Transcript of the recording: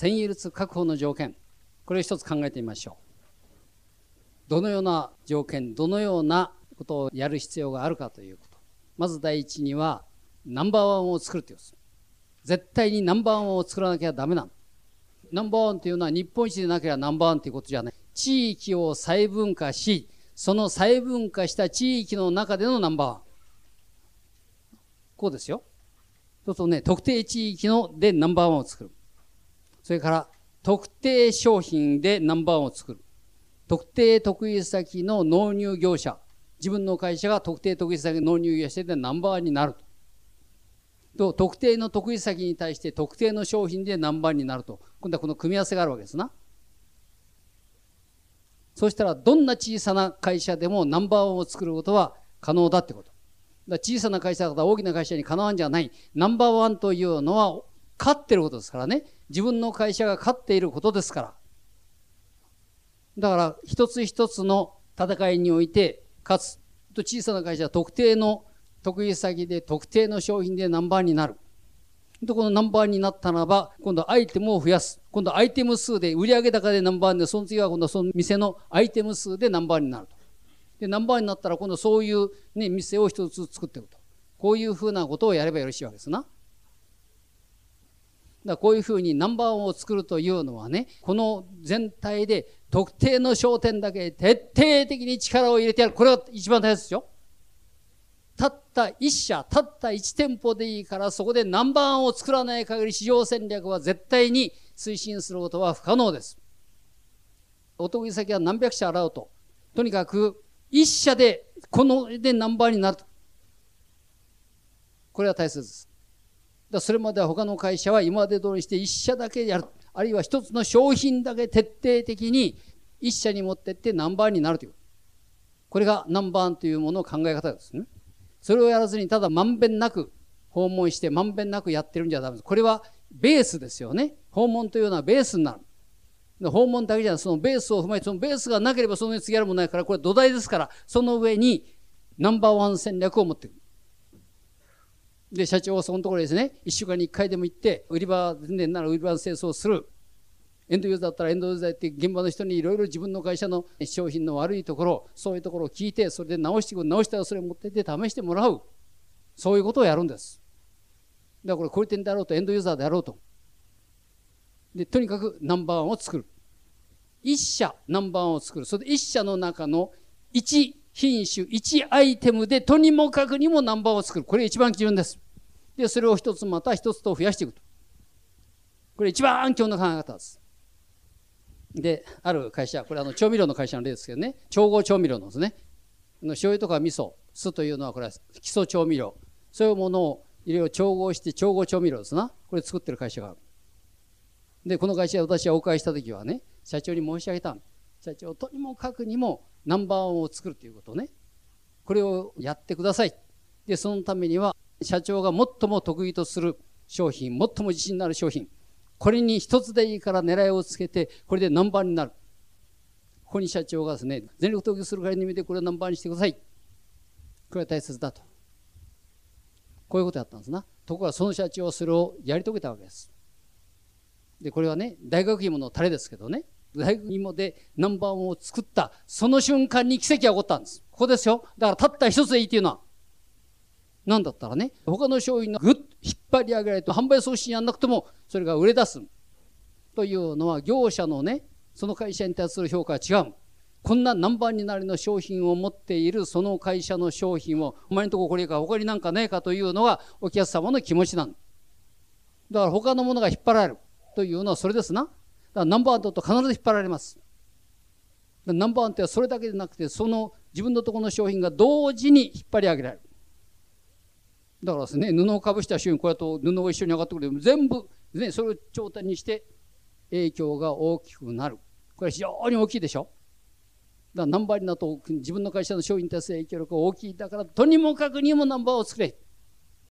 占有率確保の条件、これを一つ考えてみましょう。どのような条件、どのようなことをやる必要があるかということ。まず第一にはナンバーワンを作るということです。絶対にナンバーワンを作らなきゃダメなの。ナンバーワンというのは日本一でなければナンバーワンということじゃない。地域を細分化し、その細分化した地域の中でのナンバーワン。こうですよ。そうするとね、特定地域のでナンバーワンを作る。それから特定商品でナンバーワンを作る。特定得意先の納入業者。自分の会社が特定得意先の納入業者でナンバーワンになると。特定の得意先に対して特定の商品でナンバーワンになると。今度はこの組み合わせがあるわけですな。そうしたらどんな小さな会社でもナンバーワンを作ることは可能だってこと。だから小さな会社だから大きな会社にかなわんじゃない。ナンバーワンというのは勝ってることですからね。自分の会社が勝っていることですから。だから一つ一つの戦いにおいて勝つ。小さな会社は特定の得意先で特定の商品でナンバーワンになる。このナンバーワンになったならば、今度アイテムを増やす。今度アイテム数で売上高でナンバーワンで、その次は今度その店のアイテム数でナンバーワンになると。で、ナンバーワンになったら今度そういうね、店を一つずつ作っていくと。こういうふうなことをやればよろしいわけですな。だからこういうふうにナンバーワンを作るというのはね、この全体で特定の商店だけ徹底的に力を入れてやる。これが一番大切ですよ。たった一社、たった一店舗でいいから、そこでナンバーワンを作らない限り市場戦略は絶対に推進することは不可能です。お得意先は何百社あろうと。とにかく一社で、このでナンバーワンになると。これは大切です。だそれまでは他の会社は今まで通りして一社だけやる。あるいは一つの商品だけ徹底的に一社に持ってってナンバーワンになるという。これがナンバーワンというものの考え方ですね。それをやらずにただまんべんなく訪問してまんべんなくやってるんじゃダメです。これはベースですよね。訪問というのはベースになる。訪問だけじゃない。そのベースを踏まえて、そのベースがなければその上に次やるものないから、これ土台ですから、その上にナンバーワン戦略を持っていく。で、社長はそのところですね、1週間に1回でも行って、売り場でなら売り場の清掃をする。エンドユーザーだったらエンドユーザーって現場の人にいろいろ自分の会社の商品の悪いところ、そういうところを聞いて、それで直していく。直したらそれを持ってって試してもらう。そういうことをやるんです。だからこれ小売店であろうとエンドユーザーであろうと。で、とにかくナンバーワンを作る。一社ナンバーワンを作る。それで一社の中の一品種、一アイテムでとにもかくにもナンバーワンを作る。これ一番基準です。で、それを一つまた一つと増やしていくと。これ一番基本の考え方です。で、ある会社、これ調味料の会社の例ですけどね、調合調味料のですね、醤油とか味噌、酢というのはこれは基礎調味料。そういうものをいろいろ調合して調合調味料ですな。これ作ってる会社がある。で、この会社私はお伺いしたときはね、社長に申し上げた。社長、とにもかくにもナンバーワンを作るということね。これをやってください。で、そのためには、社長が最も得意とする商品、最も自信のある商品、これに一つでいいから狙いをつけて、これでナンバーワンになる。ここに社長がですね、全力投球するからに見てこれをナンバーワンにしてください。これは大切だと。こういうことやったんですな。ところがその社長はそれをやり遂げたわけです。で、これはね、大学芋のタレですけどね、大学芋でナンバーワンを作った、その瞬間に奇跡が起こったんです。ここですよ。だからたった一つでいいっていうのは、なんだったらね、他の商品のぐっと引っ張り上げられて、販売促進やんなくても、それが売れ出す。というのは、業者のね、その会社に対する評価は違う。こんなナンバーワンになりの商品を持っているその会社の商品を、お前のとここれか、他になんかねえかというのがお客様の気持ちなんだ。だから他のものが引っ張られるというのはそれですな。だからナンバーワンだと必ず引っ張られます。ナンバーワンってそれだけでなくて、その自分のところの商品が同時に引っ張り上げられる。だからですね、布をかぶした瞬間、こうやって布が一緒に上がってくる。全部、ね、それを頂点にして影響が大きくなる。これは非常に大きいでしょ。だからナンバーワンだと自分の会社の商品に対する影響力が大きい。だからとにもかくにもナンバーワンを作れ。